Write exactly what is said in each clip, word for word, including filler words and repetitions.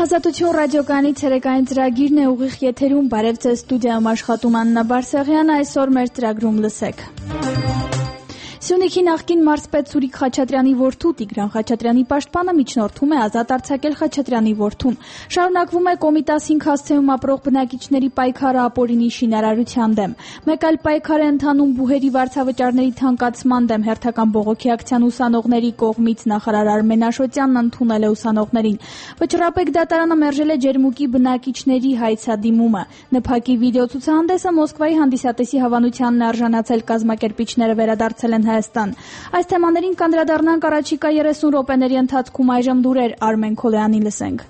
Նախազատություն ռադիոկայանի ցերեկային ծրագիրն է ուղիղ եթերում, բարև ձեզ, ստուդիայում աշխատում Աննա Բարսեղյանը, այսօր մեր ծրագրում լսեք. Սյունիքի նախկին մարզպետ Սուրիկ Խաչատրյանի որդու Տիգրան Խաչատրյանի պաշտպանը միջնորդում է ազատ արձակել Խաչատրյանի որդուն։ Շարունակվում է Կոմիտասին հասցեում ապրող բնակիչների պայքարը ապօրինի շինարարության դեմ։ Մեկ այլ պայքար է ընթանում բուհերի վարձավճարների թանկացման դեմ։ Հերթական բողոքի ակցիան ուսանողների կողմից նախարար Արմեն Աշոտյանն ընդունել է ուսանողներին։ Վճռապեկ դատարանը մերժել է Ջերմուկի բնակիչների հայցադիմումը։ ՆՓԱԿ-ի վիդեոցուցահանդեսը Մոսկվայի հանդիսատեսի հավանությանն արժանացել կազմակերպիչները վերադարձել են Հայաստան։ Այս թեմաներին կանդրադառնանք առաջիկա երեսուն րոպեների ընթացքում, այժմ լուրեր Արմեն Քոլոյանին լսենք։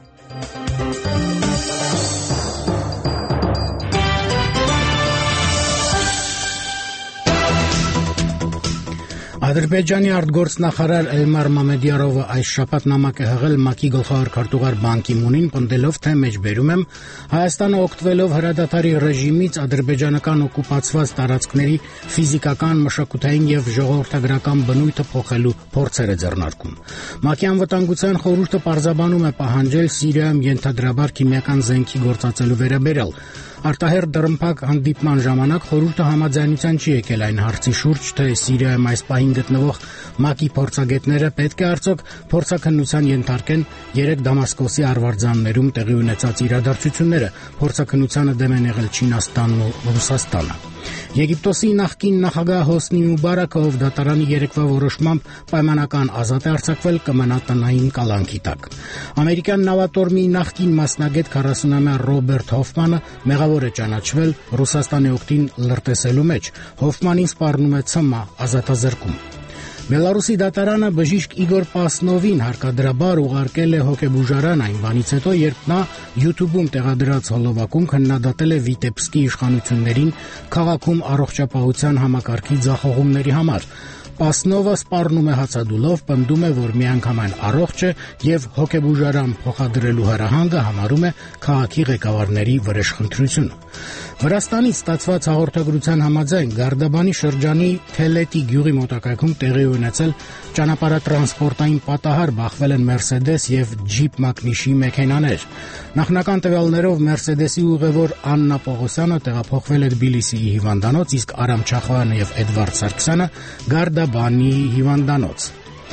Ադրբեջանի արտգործնախարար Էլմար Մամեդյարովը այս շաբաթ նամակ է հղել ՄԱԿ-ի գլխավոր քարտուղար Բան Կի Մունին, պնդելով, թե մեջբերում եմ Հայաստանը օգտվելով հրադադարի ռեժիմից ադրբեջանական օկուպացված տարածքների ֆիզիկական, մշակութային եւ ժողովրդագրական բնույթը փոխելու փորձեր է ձեռնարկում։ ՄԱԿ-ի անվտանգության խորհուրդը պարզաբանում է պահանջել Սիրիայում ենթադրաբար քիմիական զենքի գործածելու վերաբերյալ։ Արտահերթ դռնփակ հանդիպման ժամանակ խորհուրդը համաձայնության չի եկել այն հարցի շուրջ, թե Սիրիայում այս պահին գտնվող ՄԱԿ-ի փորձագետները պետք է արդյոք փորձաքննության ենթարկեն երեք Դամասկոսի արվարձաններում տեղի ունեցած իրադարձությունները։ Փորձաքննությանը դեմ են եղել Չինաստանն ու Ռուսաստանը։ Եգիպտոսի նախկին նախագահ Հոսնի Մուբարակը, ով դատարանի երեկվա որոշմամբ պայմանական ազատ է արձակվել, կմնա տնային կալանքի տակ։ Ամերիկյան նավատորմի նախկին մասնագետ քառասունամյա Ռոբերտ Հոֆմանը մեղավոր է ճանաչվել Ռուսաստանի օգտին լրտեսելու մեջ։ Հոֆմանին սպառնում է ՑՄԱ ազատազրկում։ Բելարուսի դատարանը բժիշկ Իգոր Պասնովին հարկադրաբար ուղարկել է հոգեբուժարան այն բանից հետո, երբ նա YouTube-ում տեղադրած հոլովակում քննադատել է Վիտեբսկի իշխանություններին քաղաքում առողջապահության համակարգի ձախողումների համար։ Պասնովը սպառնում է հացադուլով, պնդում է, որ միանգամայն առողջ է եւ հոգեբուժարան փոխադրելու հրահանգը համարում է քաղաքի ղեկավարների վրեժխնդրությունը։ Վրաստանից ստացված հաղորդագրության համաձայն Գարդաբանի շրջանի Թելետի գյուղի մոտակայքում տեղի ունեցել ճանապարհատրանսպորտային պատահար, բախվել են Մերսեդես եւ Ջիփ Մակնիշի մեքենաներ։ Նախնական տվյալներով Մերսեդեսի ուղևոր Աննա Պողոսյանը տեղափոխվել է Թբիլիսիի հիվանդանոց, իսկ Արամ Չախոյանը եւ Էդվարդ Սարգսյանը Գարդաբանի հիվանդանոց։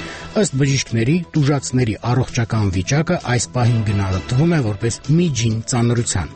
Ըստ բժիշկների, տուժածների առողջական վիճակը այս պահին գնահատվում է որպես միջին ծանրության։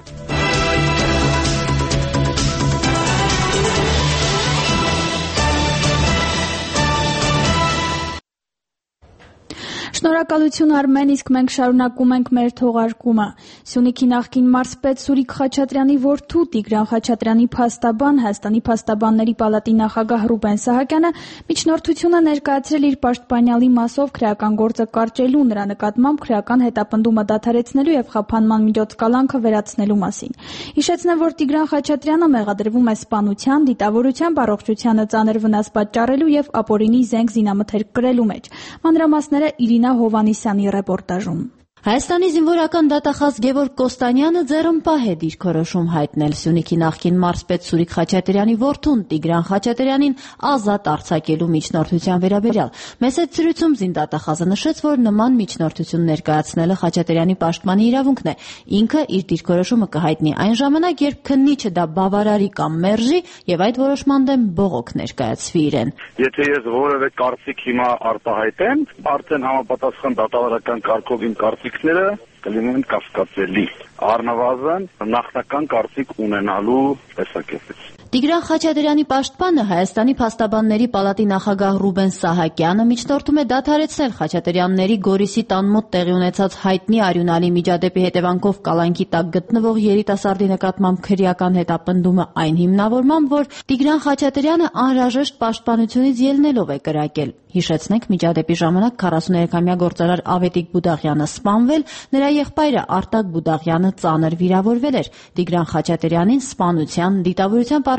Շնորհակալություն Արմեն, իսկ մենք շարունակում ենք մեր թողարկումը։ Սյունիքի նախկին մարզպետ Սուրիկ Խաչատրյանի որդու Տիգրան Խաչատրյանի փաստաբան, Հայաստանի փաստաբանների պալատի նախագահ Ռուբեն Սահակյանը միջնորդություն է ներկայացրել իր պաշտպանյալի մասով քրեական գործը կարճելու, նրա նկատմամբ քրեական հետապնդումը դադարեցնելու եւ խափանման միջոց կալանքը վերացնելու մասին։ Հիշեցնեմ, որ Տիգրան Խաչատրյանը մեղադրվում է սպանության, դիտավորությամբ, առողջությանը ծանր վնաս պատճառելու եւ ապօրինի զենք զինամթերք կրելու մեջ։ Մանրամասները Իրինա Հովանիսյանի ռեպորտաժում։ Հայաստանի զինվորական դատախազ Գևորգ Կոստանյանը ձեռնպահ է դիրքորոշում հայտնել Սյունիքի նախկին մարզպետ Սուրիկ Խաչատրյանի որդուն Տիգրան Խաչատրյանին ազատ արձակելու միջնորդության վերաբերյալ։ Մեծ ցույցում զինդատախազը նշեց, որ նման միջնորդություն ներկայացնելը Խաչատրյանի պաշտպանի իրավունքն է։ Ինքը իր դիրքորոշումը կհայտնի այն ժամանակ, երբ քննիչը դա բավարարի կամ մերժի եւ այդ որոշման դեմ բողոք ներկայացվի իրեն։ Եթե ես որևէ կարծիք հիմա արտահայտեմ, արդեն համապատասխան դատավարական կարգով իմ կարծիք կլինեն կասկածելի, առնվազն նախնական կարծիք ունենալու տեսակետից։ Տիգրան Խաչատրյանի պաշտպանը Հայաստանի փաստաբանների պալատի նախագահ Ռուբեն Սահակյանը միջնորդում է դադարեցնել Խաչատրյանների Գորիսի տան մոտ տեղի ունեցած հայտնի արյունալի միջադեպի հետևանքով կալանքի տակ գտնվող երիտասարդի նկատմամբ քրեական հետապնդումը այն հիմնավորմամբ, որ Տիգրան Խաչատրյանը անհրաժեշտ պաշտպանությունից ելնելով է կրակել։ Հիշեցնենք, միջադեպի ժամանակ քառասուներեքամյա գործարար Ավետիք Բուդաղյանը սպանվել, նրա եղբայրը Արտակ Բուդաղյանը ծանր վիրավորվել էր։ Տիգրան Խաչատրյանին սպանության, դիտավորությամբ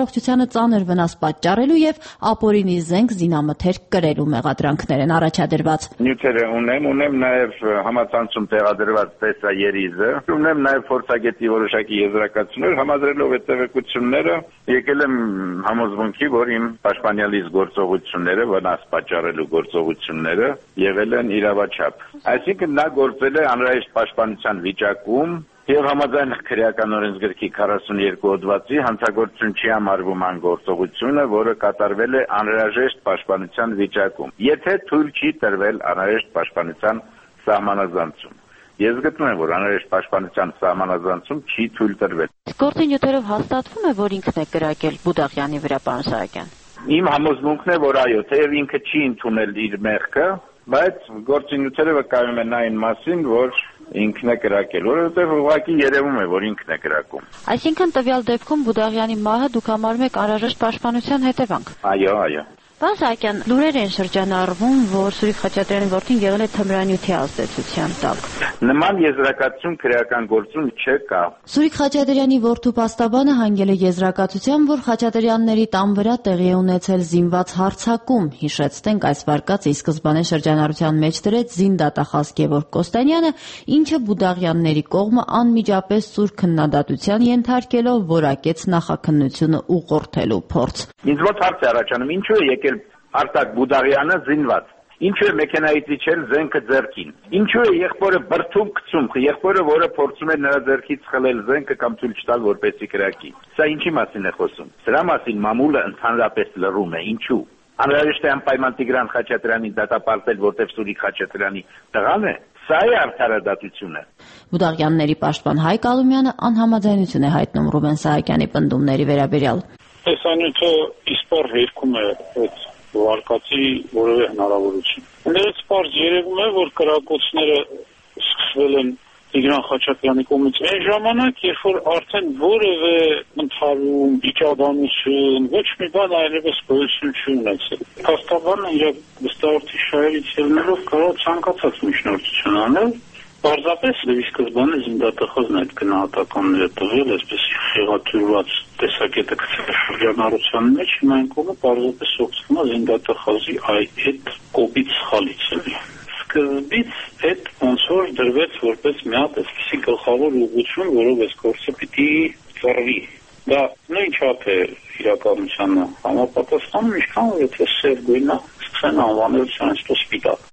առողջությանը ծանր վնաս պատճառելու եւ ապօրինի զենք զինամթերք կրելու մեղադրանքներ են առաջադրված։ Նյութերը ունեմ, ունեմ նաեւ համացանցում տեղադրված տեսաերիզը, ունեմ նաեւ փորձագետի որոշակի եզրակացություններ, համադրելով այդ տեղեկությունները եկել եմ համոզմունքի, որ իմ պաշտպանյալից գործողությունները, վնաս պատճառելու գործողությունները եղել են իրավաչափ։ Այսինքն նա գործել է անհրաժեշտ պաշտպանության վիճակում եւ համաձայն քրեական օրենսգրքի քառասունուերկու հոդվածի հանցագործություն չի համարվում այն գործողությունը, որը կատարվել է անհրաժեշտ պաշտպանության վիճակում, եթե թույլ չի տրվել անհրաժեշտ պաշտպանության սահմանազանցում։ Ես գտնում եմ, որ անհրաժեշտ պաշտպանության սահմանազանցում չի թույլ տրվել։ Գործի նյութերով հաստատվում է, որ ինքն է կրակել Բուդաղյանի վրա, պարոն Սահակյան։ Իմ համոզմունքն է, որ այո, թեև ինքը չի ընդունել իր մեղքը, բայց գործի նյութերը վկայում են այն մասին, որ ինքն է կրակել, որովհետև ուղղակի երևում է, որ ինքն է կրակում։ Այսինքն տվյալ դեպքում Բուդաղյանի մահը դուք համարում եք անհրաժեշտ պաշտպանության հետևանք։ Այո, այո։ Պարոն Սահակյան, լուրեր են շրջանառվում, որ Սուրիկ Խաչատրյանի որդին եղել է թմրանյութի ազդեցության տակ։ Նման եզրակացություն քրեական գործում չկա։ Սուրիկ Խաչատրյանի որդու փաստաբանը հանգել է եզրակացության, որ Խաչատրյանների տան վրա տեղի է ունեցել զինված հարձակում։ Հիշեցնենք, այս վարկածը ի սկզբանե շրջանառության մեջ դրեց զինդատախազ Գևորգ Կոստանյանը, ինչը Բուդաղյանների կողմը անմիջապես սուր քննադատության ենթարկելով որակեց նախաքննությունը ուղղորդելու փորձ։ Ինձ մոտ հարց է առաջանում, ինչու է եկել Արտակ Բուդաղյանը զինված։ Ինչու է մեքենայից իջել զենքը ձեռքին։ Ինչու է եղբորը բրդում գցում, եղբորը, որը փորձում է նրա ձեռքից խլել զենքը կամ թույլ չտալ որպեսզի կրակի։ Սա ինչի մասին է խոսում։ Սրա մասին մամուլը ընդհանրապես լռում է։ Ինչու։ Անհրաժեշտ է անպայման Տիգրան Խաչատրյանին դատապարտել, որտեղ Սուրիկ Խաչատրյանի տղան է։ Սա է արդարադատությունը։ Բուդաղյանների պաշտպան Հայկ Ալումյանը անհամաձայնություն է հայտնում Ռուբեն Սահակյանի պնդումների վերաբերյալ։ Տեսանյութը իսպար հերքում է այդ վարկածի որևէ հնարավորություն։ Ներից պարզ երևում է, որ կրակոցները սկսվել են Տիգրան Խաչատրյանի կողմից այն ժամանակ, երբ որ արդեն որևէ ընդհանուր իջադանություն, ոչ մի բան այլևս գոյություն չի ունեցել։ Փաստաբանը իր վստահորդի շահերից ելնելով կարող ցանկացած միջնորդություն անել, պարզապես ի սկզբանե զինդատախազն այդ գնահատականները տվել, այսպես խեղաթյուրված տեսակետը գցել շրջանառության մեջ, հիմա այն կողմը պարզապես օգտվում է զինդատախազի այդ կոպիտ սխալից էլի։ Սկզբից այդ ոնց որ դրվեց որպես մի հատ այսպիսի գլխավոր ուղղություն, որով այս գործը պիտի ծրվի։ Դա նույն չափ է իրականությանը համապատասխանում, ինչքան որ եթե սև գույնը սկսեն անվանել սրանցո սպիտակ։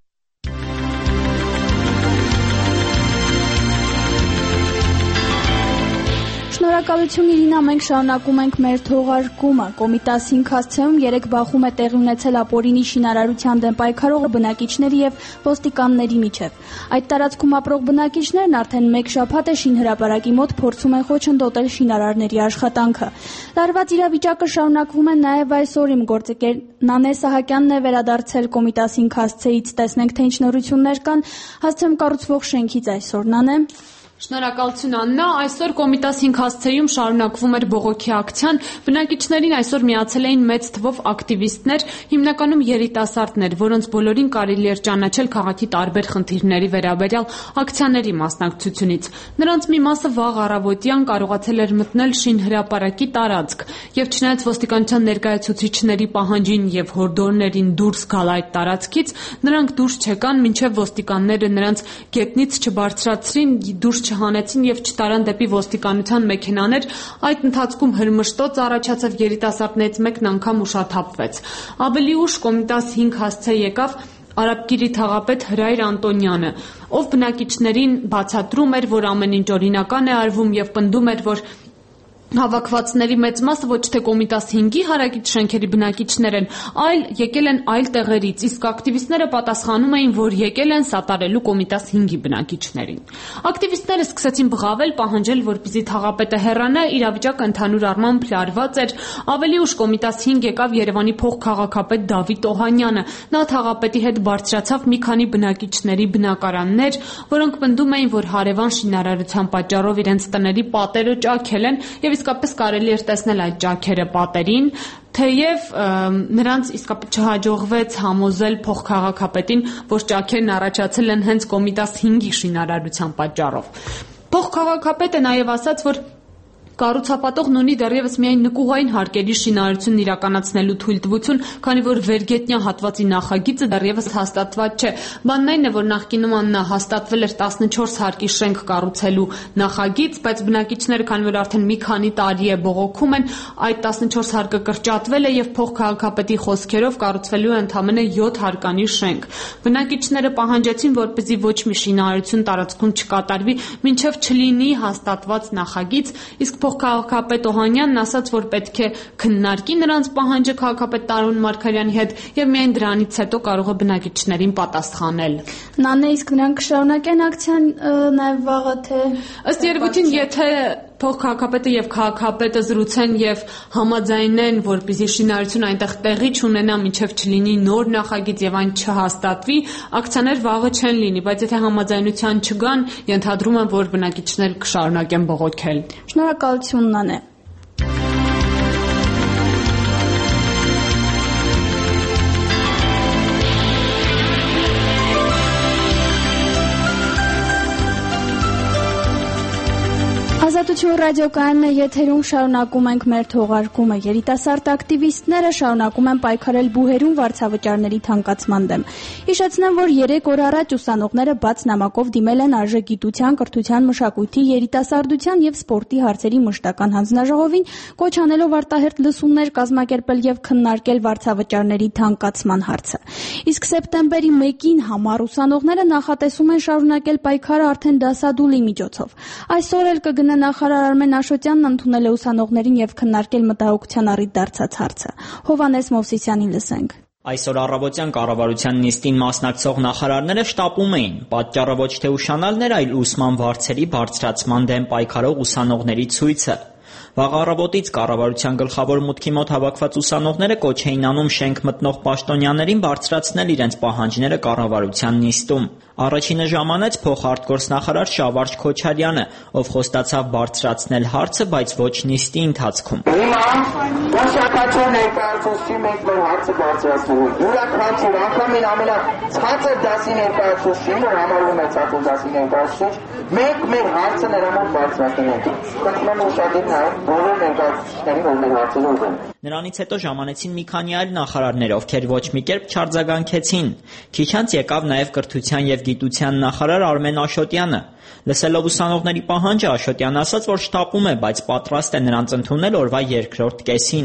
Շնորհակալություն Իրինա, մենք շարունակում ենք մեր թողարկումը։ Կոմիտաս հինգ հասցեում երեք բախում է տեղի ունեցել ապօրինի շինարարության դեմ պայքարող բնակիչների եւ ոստիկանների միջեւ։ Այդ տարածքում ապրող բնակիչներն արդեն մեկ շաբաթ է շինհրապարակի մոտ փորձում են խոչընդոտել շինարարների աշխատանքը։ Լարված իրավիճակը շարունակվում է նաեւ այսօր։ Իմ գործընկեր Նանե Սահակյանն է վերադարձել Կոմիտաս հինգ հասցեից։ Տեսնենք, թե ինչ նորություններ կան հասցեում կառուցվող շենքից այսօր։ Նանե։ Շնորհակալություն Աննա, այսօր Կոմիտաս հինգ հասցեում շարունակվում էր բողոքի ակցիան, բնակիչներին այսօր միացել էին մեծ թվով ակտիվիստներ, հիմնականում երիտասարդներ, որոնց բոլորին կարելի էր ճանաչել քաղաքի տարբեր խնդիրների վերաբերյալ ակցիաների մասնակցությունից։ Նրանց մի մասը վաղ առավոտյան կարողացել էր մտնել շինհրապարակի տարածք, եւ չնայած ոստիկանության ներկայացուցիչների պահանջին եւ հորդորներին դուրս գալ այդ տարածքից, նրանք դուրս չեկան, մինչեւ ոստիկանները նրանց գետնից չբարձրացրին, դուրս չհանեցին եւ չտարան դեպի ոստիկանության մեքենաներ, այդ ընթացքում հրմշտոց առաջացավ, երիտասարդներից մեկն անգամ ուշաթափվեց։ Ավելի ուշ Կոմիտաս հինգ հասցե եկավ Արաբկիրի թաղապետ Հրայր Անտոնյանը, ով բնակիչներին բացատրում էր, որ ամեն ինչ օրինական է արվում եւ պնդում էր, որ հավաքվածների մեծ մասը ոչ թե Կոմիտաս հինգի հարակից շենքերի բնակիչներ են, այլ եկել են այլ տեղերից, իսկ ակտիվիստները պատասխանում էին, որ եկել են սատարելու Կոմիտաս հինգի բնակիչներին։ Ակտիվիստները սկսեցին բղավել, պահանջել, որպեսզի թաղապետը հեռանա, իրավիճակը ընդհանուր առմամբ լարված էր։ Ավելի ուշ Կոմիտաս հինգ եկավ Երևանի փոխքաղաքապետ Դավիթ Օհանյանը։ Նա թաղապետի հետ բարձրացավ մի քանի բնակիչների բնակարաններ, որոնք պնդում էին, որ հարևան շինարարության պատճառով իրենց տների պատերը ճաքել են եւ իսկապես կարելի էր տեսնել այդ ճաքերը պատերին, թեև նրանց իսկապես չհաջողվեց համոզել փոխքաղաքապետին, որ ճաքերն առաջացել են հենց Կոմիտաս հինգի շինարարության պատճառով։ Փոխքաղաքապետը նաև ասաց, որ Կառուցապատողն ունի դեռևս միայն նկուղային հարկերի շինարարությունն իրականացնելու թույլտվություն, քանի որ վերգետնյա հատվածի նախագիծը դեռևս հաստատված չէ։ Բանն այն է, որ նախկինում հաստատվել էր տասնչորս հարկի շենք կառուցելու նախագիծ, բայց բնակիչները, քանի որ արդեն մի քանի տարի է բողոքում են, այդ տասնչորս հարկը կրճատվել է եւ փոխքաղաքապետի խոսքերով կառուցվելու է ընդամենը յոթ հարկանի շենք։ Բնակիչները պահանջեցին, որպեսզի ոչ մի շինարարություն տարածքում չկատարվի, մինչև չլինի հաստատված նախագիծ, իսկ փոխքաղաքապետ Օհանյանն ասաց, որ պետք է քննարկի նրանց պահանջը քաղաքապետ Տարոն Մարգարյանի հետ եւ միայն դրանից հետո կարող է բնակիչներին պատասխանել։ Նանե, իսկ նրանք կշարունակեն ակցիան նաեւ վաղը թե ըստ երևույթին, եթե փոխքաղաքապետը եւ քաղաքապետը զրուցեն եւ համաձայնեն, որպեսզի շինարարություն այնտեղ տեղի չունենա, մինչեւ չլինի նոր նախագիծ եւ այն չհաստատվի, ակցիաներ վաղը չեն լինի, բայց եթե համաձայնության չգան, ենթադրում եմ, որ բնակիչները կշարունակեն բողոքել։ Շնորհակալություն, Նանե։ Ազատություն ռադիոկայանն է եթերում, շարունակում ենք մեր թողարկումը։ Երիտասարդ ակտիվիստները շարունակում են պայքարել բուհերում վարձավճարների թանկացման դեմ։ Հիշեցնեմ, որ երեք օր առաջ ուսանողները բաց նամակով դիմել են արժեգիտության, կրթության, մշակույթի, երիտասարդության եւ սպորտի հարցերի մշտական հանձնաժողովին, կոչ անելով արտահերթ լսումներ կազմակերպել եւ քննարկել վարձավճարների թանկացման հարցը։ Իսկ սեպտեմբերի մեկին համառ ուսանողները նախատեսում են շարունակել պայքարը արդեն դասադուլի միջոցով։ Այսօր էլ կգնա նախարար Արմեն Աշոտյանն ընդունել է ուսանողներին եւ քննարկել մտահոգության առիթ դարձած հարցը։ Հովհաննես Մովսիսյանին լսենք։ Այսօր առավոտյան կառավարության նիստին մասնակցող նախարարները շտապում էին։ Պատճառը ոչ թե ուշանալն էր, այլ ուսման վարձերի բարձրացման դեմ պայքարող ուսանողների ցույցը։ Վաղ առավոտից կառավարության գլխավոր մուտքի մոտ հավաքված ուսանողները կոչ էին անում շենք մտնող պաշտոնյաներին բարձրացնել իրենց պահանջները կառավարության նիստում։ Առաջինը ժամանեց փոխարտգործնախարար Շավարժ Քոչարյանը, ով խոստացավ բարձրացնել հարցը, բայց ոչ նիստի ընթացքում։ Հիմա շփոթություն ներկայացուցի մենք մեր հարցը բարձրացնելու։ Յուրաքանչյուր անգամ են ամենացածր դասի ներկայացուցիչին, որ համարվում է ցածր դասի ներկայացուցիչ, մենք մեր հարցը նրա մոտ բարձրացնելու ենք։ Խնդրում եմ ուշադրել նաև բոլոր ներկայացուցիչներին, որ մեր հարցերը ուղղեն։ Նրանից հետո ժամանեցին մի քանի այլ նախարարներ, ովքեր ոչ մի կերպ չարձագանքեցին։ Քիչ անց եկավ նաև կրթության եւ գիտության նախարար Արմեն Աշոտյանը։ Լսելով ուսանողների պահանջը, Աշոտյանը ասաց, որ շտապում է, բայց պատրաստ է նրանց ընդունել օրվա երկրորդ կեսին։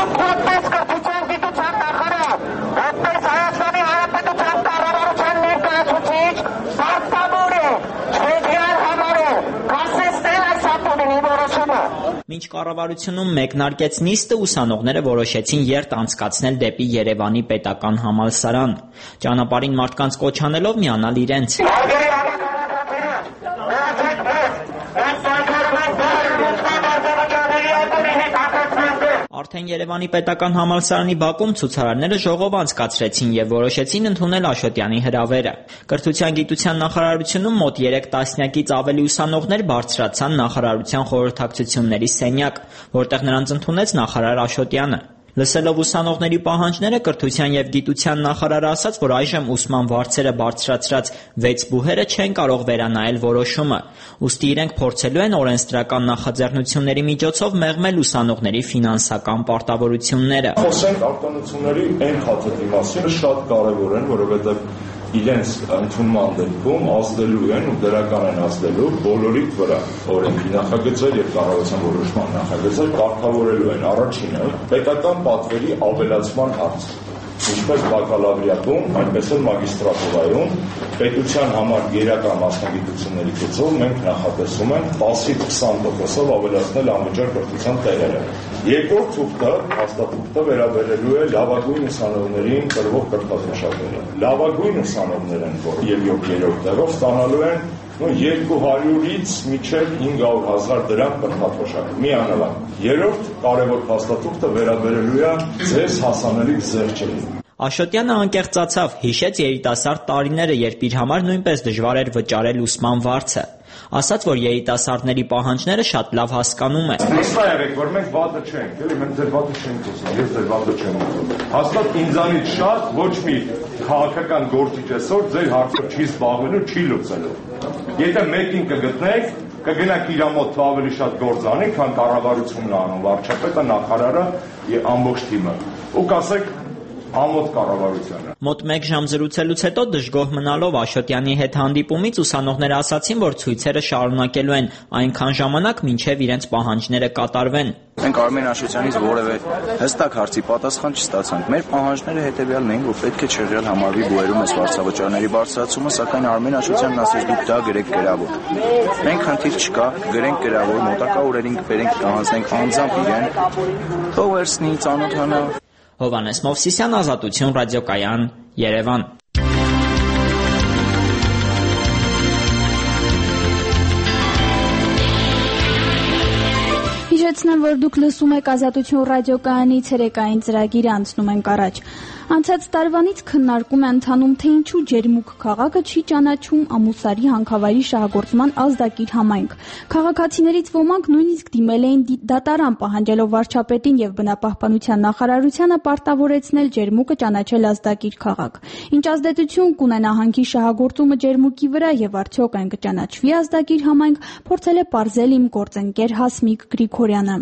Մինչ կառավարությունում մեկնարկեց նիստը, ուսանողները որոշեցին երթ անցկացնել դեպի Երևանի պետական համալսարան, ճանապարհին մարդկանց կոչ անելով միանալ իրենց։ Արդեն Երևանի պետական համալսարանի բակում ցուցարարները ժողով անցկացրեցին եւ որոշեցին ընդունել Աշոտյանի հրավերը։ Կրթության գիտության նախարարությունում մոտ երեք տասնյակից ավելի ուսանողներ բարձրացան նախարարության խորհրդակցությունների սենյակ, որտեղ նրանց ընդունեց նախարար Աշոտյանը։ Լսելով ուսանողների պահանջները, կրթության եւ գիտության նախարարը ասաց, որ այժմ ուսման վարձերը բարձրացրած վեց բուհերը չեն կարող վերանայել որոշումը, ուստի իրենք փորձելու են օրենսդրական նախաձեռնությունների միջոցով մեղմել ուսանողների ֆինանսական պարտավորությունները։ Խոսենք արտոնությունների այն խաթերի մասին, շատ կարևոր են, որովհետեւ իրենց ընդունման դեպքում ազդելու են ու դրական են ազդելու բոլորի վրա։ Օրենքի նախագծեր եւ կառավարության որոշման նախագծեր կարգավորելու են առաջինը պետական պատվերի ավելացման հարցը։ Ինչպես բակալավրիատում, այնպես էլ մագիստրատուրայում պետության համար գերակա մասնագիտությունների գծով մենք նախատեսում ենք տասից քսան տոկոսով ավելացնել անվճար կրթության տեղերը։ Երկրորդ թուղթը, հաստատուղթը վերաբերելու է լավագույն ուսանողներին տրվող կրթաթոշակները։ Լավագույն ուսանողներն, որ եւ երրորդ տեղով ստանալու են երկու հարյուրից մինչև հինգ հարյուր հազար դրամ կրթաթոշակ միանալան։ Երրորդ կարևոր հաստատուղթը վերաբերելու է ձեզ հասանելի զեղչերին։ Աշոտյանը անկեղծացավ, հիշեց երիտասարդ տարիները, երբ իր համար նույնպես դժվար էր վճարել ուսման վարձը։ Ասաց, որ երիտասարդների պահանջները շատ լավ հասկանում է։ Հստակ եղեք, որ մենք վատը չենք, էլի մենք ձեր վատը չենք ուզում, ես ձեր վատը չեմ ուզում։ Հաստատ ինձանից շատ ոչ մի քաղաքական գործիչ այսօր ձեր հարցը չի զբաղվելու, չի լուծելու։ Եթե մեկին կգտնեք, կգնանք իր մոտ ավելի շատ գործ անի, քան կառավարությունն անում, վարչապետը, նախարարը եւ ամբողջ թիմը։ Ու կասեք ամոթ կառավարությանը։ Մոտ մեկ ժամ զրուցելուց հետո դժգոհ մնալով Աշոտյանի հետ հանդիպումից ուսանողները ասացին, որ ցույցերը շարունակելու են այնքան ժամանակ, մինչև իրենց պահանջները կատարվեն։ Մենք Արմեն Աշոտյանից որևէ հստակ հարցի պատասխան չստացանք։ Մեր պահանջները հետևյալն էին, որ պետք է չեղյալ համարվի բուհերում այս վարձավճարների բարձրացումը, սակայն Արմեն Աշոտյանն ասեց դուք դա գրեք գրավոր։ Մենք խնդիր չկա, գրենք գրավոր, մոտակա օրերին կբերենք կհանձնենք անձամբ իրեն։ Թող վերցնի, ծանոթանա։ Հովհաննես Մովսիսյան, Ազատություն, ռադիոկայան, Երևան։ Հիշեցնեմ, որ դուք լսում եք Ազատություն ռադիոկայանի ցերեկային ծրագիրը, անցնում ենք առաջ։ Անցած տարվանից քննարկում է ընթանում, թե ինչու Ջերմուկ քաղաքը չի ճանաչում Ամուսարի հանքավայրի շահագործման ազդակիր համայնք։ Քաղաքացիներից ոմանք նույնիսկ դիմել էին դատարան, պահանջելով վարչապետին եւ բնապահպանության նախարարությանը պարտավորեցնել Ջերմուկը ճանաչել ազդակիր քաղաք։ Ինչ ազդեցություն կունենա հանքի շահագործումը Ջերմուկի վրա եւ արդյոք այն կճանաչվի ազդակիր համայնք, փորձել է պարզել իմ գործընկեր Հասմիկ Գրիգորյանը։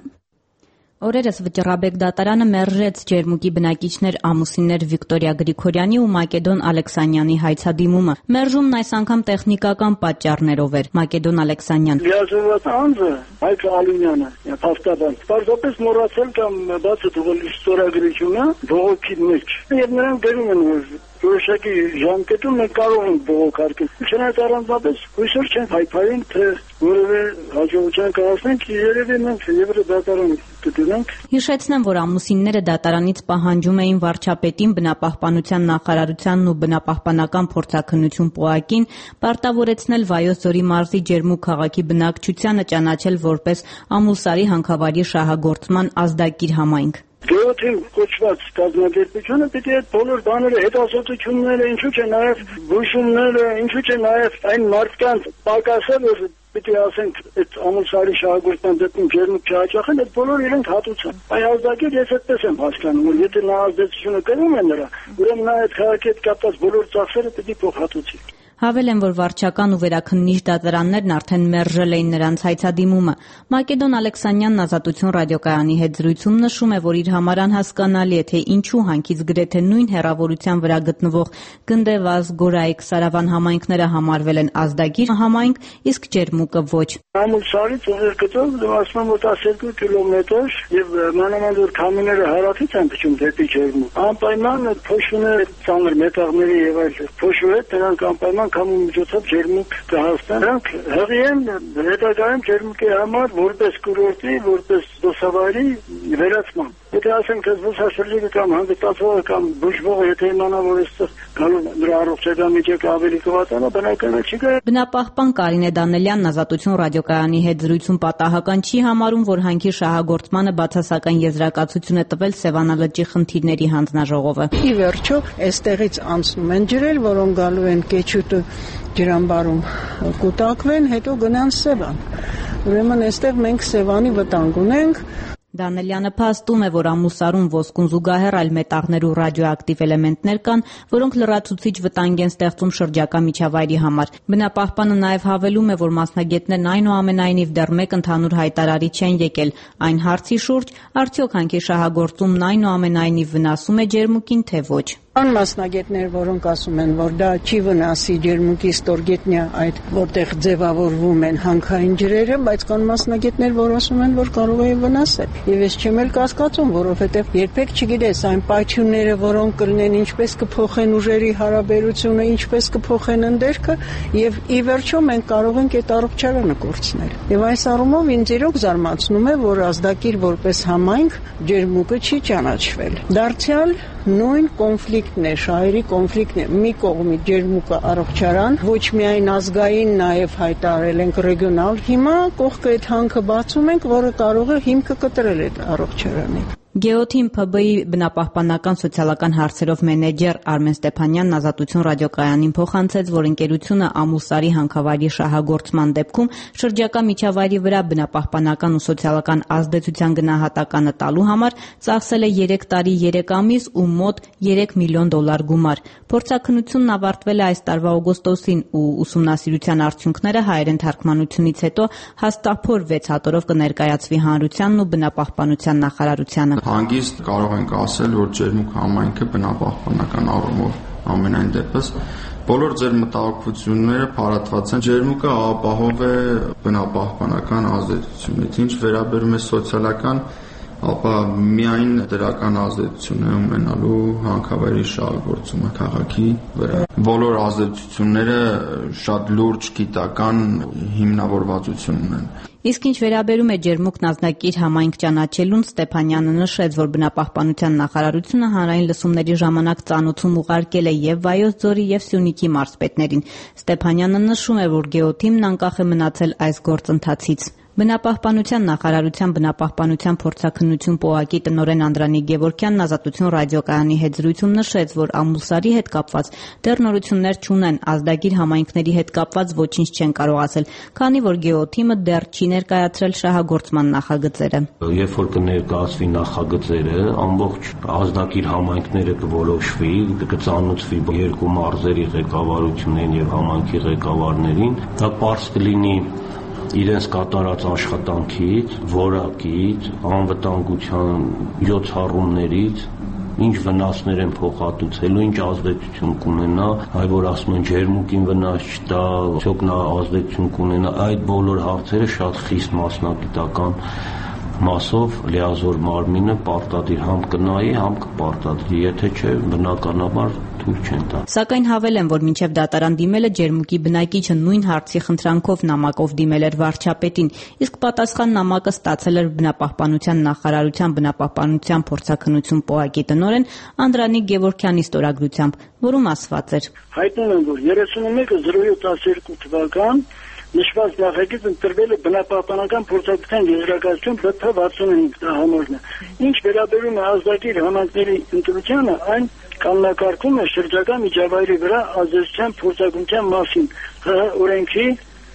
Օրերս Վճռաբեկ դատարանը մերժեց Ջերմուկի բնակիչներ ամուսիններ Վիկտորիա Գրիգորյանի ու Մակեդոն Ալեքսանյանի հայցադիմումը։ Մերժումն այս անգամ տեխնիկական պատճառներով էր։ Մակեդոն Ալեքսանյան. Լիազորված անձը Հայկ Ալինյանը, հաստատան, պարզապես մոռացել կամ բացը թողել ստորագրությունը բողոքի մեջ։ Եվ նրանք դերում են, որ որոշակի ժամկետում մենք կարող ենք բողոքարկել։ Չնայած առանձնապես հույսով չենք հայտարարին, թե որևէ հաջողության կհասնենք, երևի մենք Եվրո դատարան կդնենք։ Հիշեցնեմ, որ ամուսինները դատարանից պահանջում էին վարչապետին, բնապահպանության նախարարությանն ու բնապահպանական փորձաքննություն պոակին պարտավորեցնել Վայոց ձորի մարզի Ջերմուկ քաղաքի բնակչությանը ճանաչել որպես Ամուսարի հանքավայրի շահագործման ազդակիր համայնք։ Գեոթին կոչված կազմակերպությունը պիտի այդ բոլոր բաները, հետազոտությունները, ինչու՞ չէ նաև բուժումները, ինչու՞ չէ նաև այն մարդկանց պակասը, որ պիտի ասենք այդ Ամուսարի շահագործման դեպքում Ջերմուկ չհաճախեն, այդ բոլորը իրենք հատուցան։ Այս ազդակիր ես այդպես եմ հասկանում, որ եթե նա ազդեցությունը կրում է նրա, ուրեմն նա այդ քաղաքի հետ կապված բոլոր ծախսերը պիտի փոխհատուցի։ Հավել են, որ վարչական ու վերաքննիչ դատարաններն արդեն մերժել էին նրանց հայցադիմումը։ Մակեդոն Ալեքսանյանն Ազատություն ռադիոկայանի հետ զրույցում նշում է, որ իր համար անհասկանալի է, թե ինչու հանքից գրեթե նույն հեռավորության վրա գտնվող Գնդեվազ, Գորայք, Սարավան համայնքները համարվել են ազդագիր համայնք, իսկ Ջերմուկը ոչ։ Ամուսարից ուղիղ գծով ասում եմ, որ տասներկու կիլոմետր եւ մանավանդ որ քամիները հարավից են փչում դեպի Ջերմուկ։ Անպայման փոշուները, ծանր մետաղների եւ այլ փոշու հետ նրանք անպայման կամու միջոցով Ջերմուկ կհասնեն։ Նրանք հղի են հետագայում Ջերմուկի համար որպես կուրորտի, որպես զբոսավարի վերացման։ Եթե ասենք զբոսաշրջիկը կամ հանդիպածողը կամ բուժվողը եթե իմանա, որ այստեղ գալու նրա առողջական միջակայքը ավելի կվատանա, բնականաբար չի գա։ Բնապահպան Կարինե Դանելյանն Ազատություն ռադիոկայանի հետ զրույցում պատահական չի համարում, որ հանքի շահագործմանը բացասական եզրակացություն է տվել Սևանալճի խնդիրների հանձնաժողովը։ Ի վերջո, այստեղից անցնում են ջրեր, որոնք գալու են Կեչուտը ջրամբարում կուտակվեն, հետո գնան Սևան։ Ուրեմն այստեղ մենք Սևանի վտանգ ունենք։ Դանելյանը փաստում է, որ Ամուսարում ոսկուն զուգահեռ այլ մետաղներ ու ռադիոակտիվ էլեմենտներ կան, որոնք լրացուցիչ վտանգ են ստեղծում շրջակա միջավայրի համար։ Բնապահպանը նաև հավելում է, որ մասնագետներն այնուամենայնիվ դեռ մեկ ընդհանուր հայտարարի չեն եկել այն հարցի շուրջ, արդյոք հանքի շահագործումն այնուամենայնիվ վնասում է Ջերմուկին, թե ոչ։ Կան մասնագետներ, որոնք ասում են, որ դա չի վնասի Ջերմուկի ստորգետնյա այդ որտեղ ձևավորվում են հանքային ջրերը, բայց կան մասնագետներ, որ ասում են, որ կարող է վնասել։ Եվ ես չեմ էլ կասկածում, որովհետև երբեք չգիտես այն պայթյունները, որոնք կլինեն, ինչպես կփոխեն ուժերի հարաբերությունը, ինչպես կփոխեն ընդերքը, եւ ի վերջո մենք կարող ենք այդ առողջարանը կորցնել։ Եվ այս առումով ինձ իրոք զարմացնում է, որ ազդակիր որպես համայնք Ջերմուկը չի ճանաչվել։ Դարձյալ նույն կոնֆլիկտն է, շահերի կոնֆլիկտն է։ Մի կողմի Ջերմուկը առողջարան, ոչ միայն ազգային, նաև հայտարարել ենք ռեգիոնալ։ Հիմա կողքը այդ հանքը բացում ենք, որը կարող է հիմքը կտրել այդ առողջարանի։ Գեոթիմ Փ B-ի բնապահպանական սոցիալական հարցերով մենեջեր Արմեն Ստեփանյանն Ազատություն ռադիոկայանին փոխանցեց, որ ընկերությունը Ամուլսարի հանքավայրի շահագործման դեպքում շրջակա միջավայրի վրա բնապահպանական ու սոցիալական ազդեցության գնահատականը տալու համար ծախսել է երեք տարի երեք ամիս ու մոտ երեք միլիոն դոլար գումար։ Փորձաքննությունն ավարտվել է այս տարվա օգոստոսին ու ուսումնասիրության արդյունքները հայերեն թարգմանությունից հետո հաստափոր վեց հատորով կներկայացվի հանրությանն ու բնապահպանության նախարարությանը։ Հանգիստ կարող ենք ասել, որ ջերմուկ համայնքը բնապահպանական առումով ամենայն դեպս բոլոր ձեր մտահոգությունները փարատված են։ Ջերմուկը ապահով է բնապահպանական ազդեցությունից, ինչ վերաբերում է սոցիալական, ապա միայն դրական ազդեցություն է ունենալու հանքավայրի շահագործումը քաղաքի վրա։ Բոլոր ազդեցությունները շատ լուրջ գիտական հիմնավորվածություն ունեն։ Իսկ ինչ վերաբերում է ջերմուկն ազնագիր համայնք ճանաչելուն, Ստեփանյանը նշեց, որ բնապահպանության նախարարությունը հանրային լսումների ժամանակ ծանոթում ուղարկել է եւ Վայոց ձորի եւ Սյունիքի մարզպետներին։ Ստեփանյանը նշում է, որ Գեոթիմն անկախ է մնացել այս գործընթացից։ Բնապահպանության նախարարության բնապահպանության փորձաքննություն պոակի տնօրեն Անդրանիկ Գևորգյանն Ազատություն ռադիոկայանի հետ զրույցում նշեց, որ Ամուլսարի հետ կապված դեռ նորություններ չունեն, ազդագիր համայնքների հետ կապված ոչինչ չեն կարող ասել, քանի որ Գեոթիմը դեռ չի ներկայացրել շահագործման նախագծերը։ Երբ որ կներկայացվի նախագծերը, ամբողջ ազդագիր համայնքները կորոշվի, կծանոթվի երկու մարզերի ղեկավարություններին եւ համայնքի ղեկավարներին, դա պարզ կլինի իրենց կատարած աշխատանքից, որակից, անվտանգության միջոցառումներից, ինչ վնասներ են փոխհատուցելու, ինչ ազդեցություն կունենա, այ որ ասում են ջերմուկին վնաս չտա, ցոք նա ազդեցություն կունենա, այդ բոլոր հարցերը շատ խիստ մասնագիտական մասով լիազոր մարմինը պարտադիր համ կնայի, համ կպարտադրի, եթե չէ, բնականաբար թույլ չեն տա։ Սակայն հավել են, որ մինչև դատարան դիմելը ջերմուկի բնակիչը նույն հարցի խնդրանքով նամակով դիմել էր վարչապետին, իսկ պատասխան նամակը ստացել էր բնապահպանության նախարարության բնապահպանության փորձաքննություն պոակի տնօրեն Անդրանիկ Գևորգյանի ստորագրությամբ, որում ասված էր. Հայտնում են, որ երեսունմեկը զրո յոթ տասներկու թվական նշված նախագիծ ընտրվել է բնապահպանական փորձակցության եզրակացություն Բ Փ վաթսունհինգ համարն է։ Ինչ վերաբերում է ազդագիր համայնքների ընտրությանը, այն կանոնակարգում է շրջակա միջավայրի վրա ազդեցության փորձակցության մասին ՀՀ օրենքի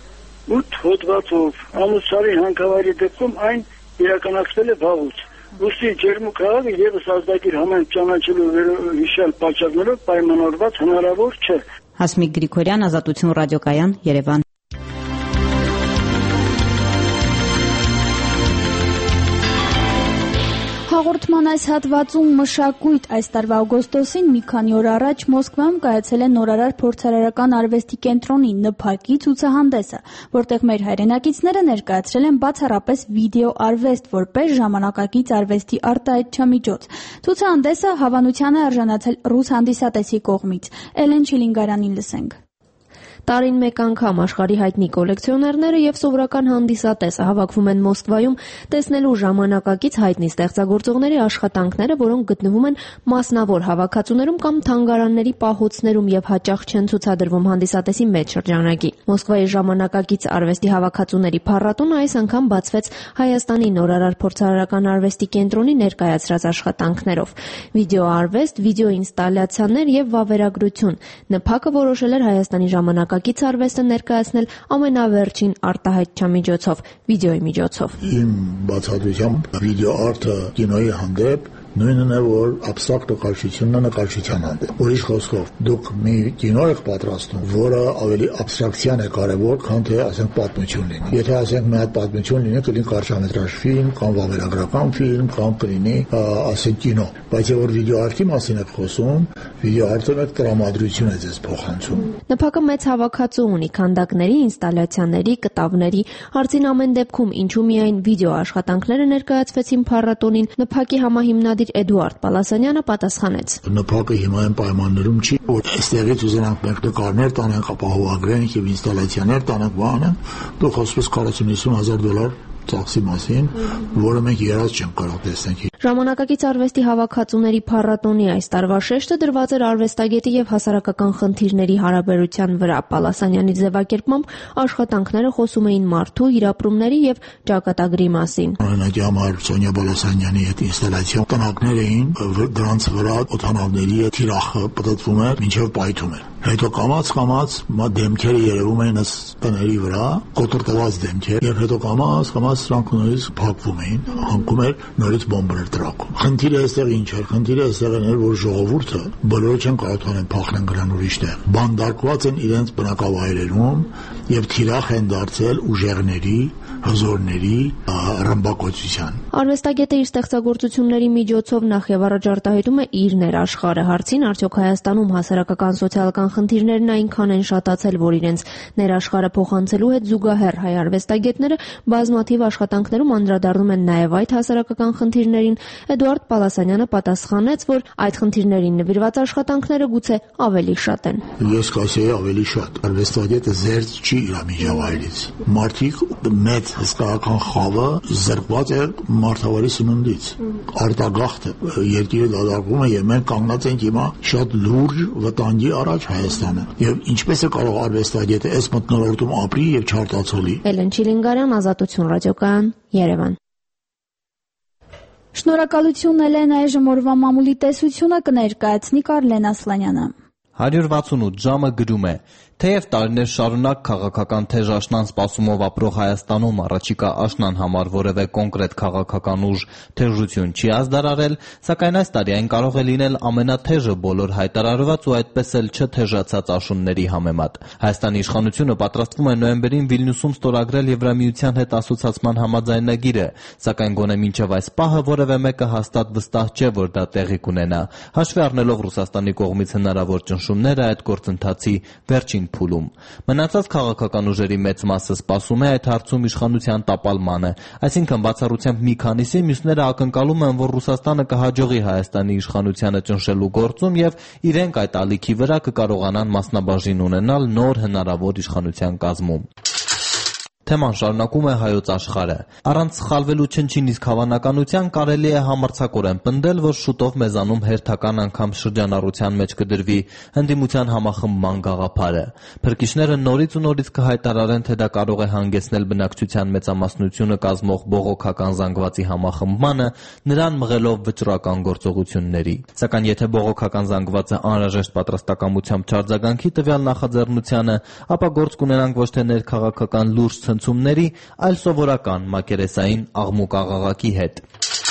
ութ հոդվածով։ Ամուլսարի հանքավայրի դեպքում այն իրականացվել է վաղուց։ Ուստի ջերմուկ քաղաքը եւս ազդագիր համայնք ճանաչելու հիշյալ պատճառներով պայմանավորված հնարավոր չէ։ Հասմիկ Գրիգորյան, Ազատություն ռադիոկայան, Երևան։ Հաղորդման այս հատվածում մշակույթ այս տարվա օգոստոսին մի քանի օր առաջ Մոսկվայում կայացել է նորարար փորձարարական արվեստի կենտրոնի Ն Փ Կ-ի ցուցահանդեսը, որտեղ մեր հայրենակիցները ներկայացրել են բացառապես վիդեո արվեստ որպես ժամանակակից արվեստի արտահայտչամիջոց։ Ցուցահանդեսը հավանության է արժանացել ռուս հանդիսատեսի կողմից։ Էլեն Չիլինգարանին լսենք։ Տարին մեկ անգամ աշխարհի հայտնի կոլեկցիոներները եւ սովորական հանդիսատեսը հավաքվում են Մոսկվայում տեսնելու ժամանակակից հայտնի ստեղծագործողների աշխատանքները, որոնք գտնվում են մասնավոր հավաքածուներում կամ թանգարանների պահոցներում եւ հաճախ չեն ցուցադրվում հանդիսատեսի մեծ շրջանակի։ Մոսկվայի ժամանակակից արվեստի հավաքածուների փառատոնը այս անգամ բացվեց Հայաստանի նորարար փորձարարական արվեստի կենտրոնի ներկայացրած աշխատանքներով։ Վիդեո արվեստ, վիդեո ինստալյացիաներ եւ վավերագրություն։ Ն Փ Կ-ը որոշել էր Հայաստանի ժամանակակից արվեստը ներկայացնել ամենավերջին արտահայտչամիջոցով՝ վիդեոյի միջոցով։ Իմ բացատրությամբ վիդեո արտը կինոյի հանդեպ նույնն է, որ абստրակտ նկարչությունն է նկարչության հանդեպ։ Ուրիշ խոսքով, դուք մի կինո եք պատրաստում, որը ավելի абստրակցիան է կարևոր, քան թե ասենք պատմություն լինի։ Եթե ասենք մի հատ պատմություն լինի, կլինի կարճամետրաժ ֆիլմ կամ վավերագրական ֆիլմ կամ կլինի ասենք կինո։ Բայց եթե որ վիդեո արտի մասին եք խոսում, վիդեո արտը մեկ տրամադրություն է ձեզ փոխանցում։ Ն Փ Կ-ը մեծ հավաքածու ունի քանդակների, ինստալյացիաների, կտավների։ Հարցին ամեն դեպքում ինչու միայն վիդեո աշխատանքները ներկայացվեցին փառատոնին, Ն Փ Կ-ի համահիմնադիր Էդուարդ Պալասանյանը պատասխանեց. Ն Փ Կ-ը հիմա այն պայմաններում չի, որ այստեղից ուզենանք մենք նկարներ տանենք, ապահովագրենք եւ ինստալյացիաներ տանենք, բանենք, դու խոսպես քառասուն հիսուն հազար դոլար ծախսի մասին, որը մենք երազ չենք կարող տեսնել։ Ժամանակակից արվեստի հավաքածուների փառատոնի այս տարվա շեշտը դրված էր արվեստագետի եւ հասարակական խնդիրների հարաբերության վրա։ Պալասանյանի ձևակերպմամբ աշխատանքները խոսում էին մարդու, իր ապրումների եւ ճակատագրի մասին։ Օրինակի համար Սոնյա Պալասանյանի հետ ինստալացիա տնակներ էին, դրանց վրա օդանավների թիրախը պատտվում էր, մինչեւ պայթում էր։ Հետո կամաց-կամաց մա դեմքերը երևում էին ըստ տների վրա, կոտրտված դեմքեր, եւ հետո կամաց-կամաց սրանք նորից փակվում էին, հանգում էր նորից բոմբեր տրակում։ Խնդիրը այստեղ ինչ էր։ Խնդիրը այստեղ էր, որ ժողովուրդը բոլորը չեն կարող են փախնեն գնան ուրիշտեղ։ Բանդարկված են իրենց բնակավայրերում եւ թիրախ են դարձել ուժեղների, հզորների ռմբակոծության։ Արվեստագետը իր ստեղծագործությունների միջոցով նախ եւ առաջ արտահայտում է իր ներաշխարհը։ Հարցին արդյոք Հայաստանում հասարակական սոցիալական խնդիրներն այնքան են շատացել, որ իրենց ներաշխարհը փոխանցելու հետ զուգահեռ հայ արվեստագետները բազմաթիվ աշխատանքներում անդրադառնում են նաեւ այդ հասարակական խնդիրներին, Էդուարդ Պալասանյանը պատասխանեց, որ այդ խնդիրներին նվիրված աշխատանքները գուցե ավելի շատ են։ Ես կասեի ավելի շատ։ Արվեստագետը զերծ չի իր միջավայրից։ Մարդիկ մեծ հսկայական խավը զրկված է մարդավարի սնունդից։ Արտագաղթ է, երկիրը դադարվում է եւ մենք կանգնած ենք հիմա շատ լուրջ վտանգի առաջ Հայաստանը։ Եւ ինչպես է կարող արվեստագետը այս մթնոլորտում ապրի եւ չարտացոլի։ Էլեն Չիլինգարյան, Ազատություն ռադիոկայան, Երևան։ Շնորհակալություն Էլեն, այժմ օրվա մամուլի տեսությունը կներկայացնի Կարլեն Ասլանյանը։ հարյուր վաթսունութ ժամը գրում է. Թեև տարիներ շարունակ քաղաքական թեժ աշնան սպասումով ապրող Հայաստանում առաջիկա աշնան համար որևէ կոնկրետ քաղաքական ուժ թեժություն չի ազդարարել, սակայն այս տարի այն կարող է լինել ամենաթեժը բոլոր հայտարարված ու այդպես էլ չթեժացած աշունների համեմատ։ Հայաստանի իշխանությունը պատրաստվում է նոյեմբերին Վիլնյուսում ստորագրել Եվրամիության հետ ասոցացման համաձայնագիրը, սակայն գոնե մինչև այս պահը որևէ մեկը հաստատ վստահ չէ, որ դա տեղի կունենա։ Հաշվի առնելով Ռուսաստանի կողմից հնարավոր ճնշումները այդ գործընթացի վերջին փուլում։ Մնացած քաղաքական ուժերի մեծ մասը սպասում է այդ հարցում իշխանության տապալմանը, այսինքն բացառությամբ մի քանիսի, մյուսները ակնկալում են, որ Ռուսաստանը կհաջողի Հայաստանի իշխանությանը ճնշելու գործում եւ իրենք այդ ալիքի վրա կկարողանան մասնաբաժին ունենալ նոր հնարավոր իշխանության կազմում։ Թեման շարունակում է Հայոց Աշխարհը։ Առանց սխալվելու չնչին իսկ հավանականության կարելի է համարձակորեն պնդել, որ շուտով մեզանում հերթական անգամ շրջանառության մեջ կդրվի ընդդիմության համախմբման գաղափարը։ Փրկիչները նորից ու նորից կհայտարարեն, թե դա կարող է հանգեցնել բնակչության մեծամասնությունը կազմող բողոքական զանգվածի համախմբմանը, նրան մղելով վճռական գործողությունների։ Սակայն եթե բողոքական զանգվածը անհրաժեշտ պատրաստակամությամբ չարձագանքի տվյալ նախաձեռնությանը, ապա գործ կունենանք ոչ թե ներքաղաքական լուրջ ցնցումների, այլ սովորական մակերեսային աղմուկ-աղաղակի հետ։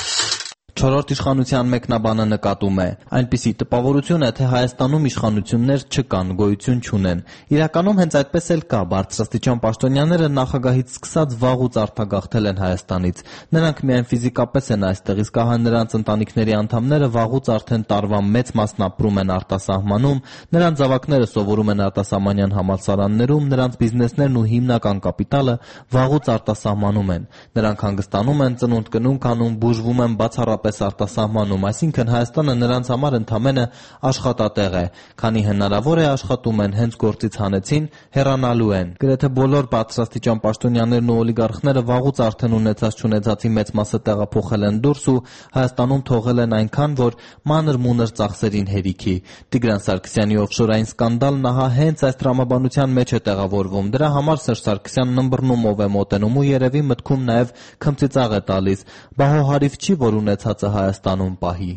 Չորրորդ իշխանության մեկնաբանը նկատում է. այնպիսի տպավորություն է, թե Հայաստանում իշխանություններ չկան, գոյություն չունեն։ Իրականում հենց այդպես էլ կա, բարձրաստիճան պաշտոնյաները նախագահից սկսած վաղուց արտագաղթել են Հայաստանից։ Նրանք միայն ֆիզիկապես են այստեղ, իսկ ահա նրանց ընտանիքների անդամները վաղուց արդեն տարվա մեծ մասն ապրում են արտասահմանում, նրանց զավակները սովորում են արտասահմանյան համալսարաններում, նրանց բիզնեսներն ու հիմնական կապիտալը վաղուց արտասահմանում են։ Նրանք հանգստանում են, ծնունդ կնունք անում, բուժվում են բացառապես արտասահմանում, այսինքն Հայաստանը նրանց համար ընդամենը աշխատատեղ է, քանի հնարավոր է աշխատում են, հենց գործից հանեցին, հեռանալու են։ Գրեթե բոլոր բարձրաստիճան պաշտոնյաներն ու օլիգարխները վաղուց արդեն ունեցած չունեցածի մեծ մասը տեղափոխել են դուրս ու Հայաստանում թողել են այնքան, որ մանր-մունր ծախսերին հերիքի։ Տիգրան Սարգսյանի օֆշորային սկանդալն ահա հենց այս տրամաբանության մեջ է տեղավորվում։ Դրա համար Սերժ Սարգսյանն ըմբռնումով է մոտենում ու երևի մտքում նաև քմծիծաղ է տալիս։ Բա հո հարիվ չի, որ ունեցած Հայաստանում պահի։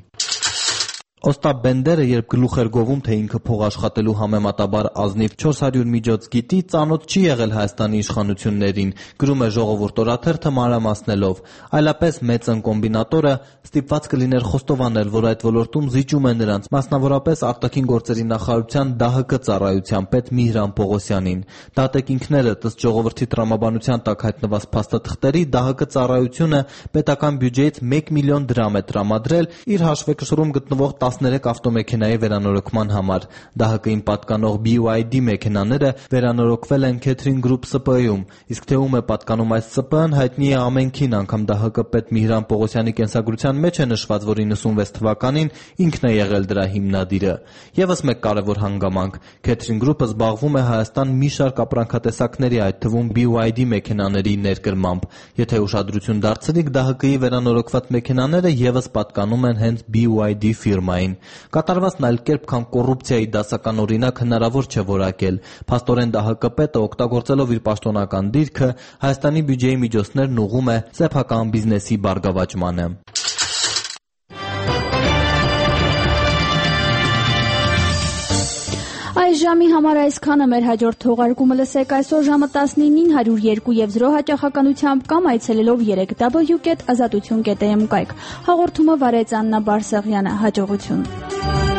Օստապ Բենդերը, երբ գլուխ էր գովում, թե ինքը փող աշխատելու համեմատաբար ազնիվ չորս հարյուր միջոց գիտի, ծանոթ չի եղել Հայաստանի իշխանություններին, գրում է Ժողովուրդ օրաթերթը մանրամասնելով, այլապես մեծն կոմբինատորը ստիպված կլիներ խոստովանել, որ այդ ոլորտում զիջում է նրանց, մասնավորապես արտաքին գործերի նախարարության ԴՀԿ ծառայության պետ Միհրան Պողոսյանին։ Դատեք ինքներդ, ըստ Ժողովրդի տրամաբանության տակ հայտնված փաստաթղթերի, ԴՀԿ ծառայությունը պետական բյուջեից մեկ միլիոն դրամ է տրամադրել իր հաշվեկշռում գտնվող տասներեք ավտոմեքենայի վերանորոգման համար։ ԴՀԿ-ին պատկանող B Y D մեքենաները վերանորոգվել են Catering Group S P E-ում, իսկ թե ում է պատկանում այս S P E-ն հայտնի է ամենքին, անգամ ԴՀԿ պետ Միհրան Պողոսյանի կենսագրության մեջ է նշված, որ իննսունվեց թվականին ինքն է եղել դրա հիմնադիրը։ Եվս մեկ կարևոր հանգամանք՝ Catering Group-ը զբաղվում է Հայաստան մի շարք ապրանքատեսակների, այդ թվում B Y D մեքենաների ներկրմամբ։ Եթե ուշադրություն դարձրիք, ԴՀԿ-ի վերանորոգված մեքենաները եւս պատկանում են հենց B Y D ֆիրմային։ Կատարվածն այլ կերպ, քան կոռուպցիայի դասական օրինակ հնարավոր չէ որակել։ Փաստորեն ԴՀԿ պետը, օգտագործելով իր պաշտոնական դիրքը, Հայաստանի բյուջեի միջոցներն ուղղում է սեփական բիզնեսի բարգավաճմանը։ Այս ժամի համար այսքանը, մեր հաջորդ թողարկումը լսեք այսօր ժամը տասնինին հարյուր երկու եւ զրո հաճախականությամբ կամ այցելելով երեք w կետ ազատություն կետ am կայք։ Հաղորդումը վարեց Աննա Բարսեղյանը։ Հաջողություն։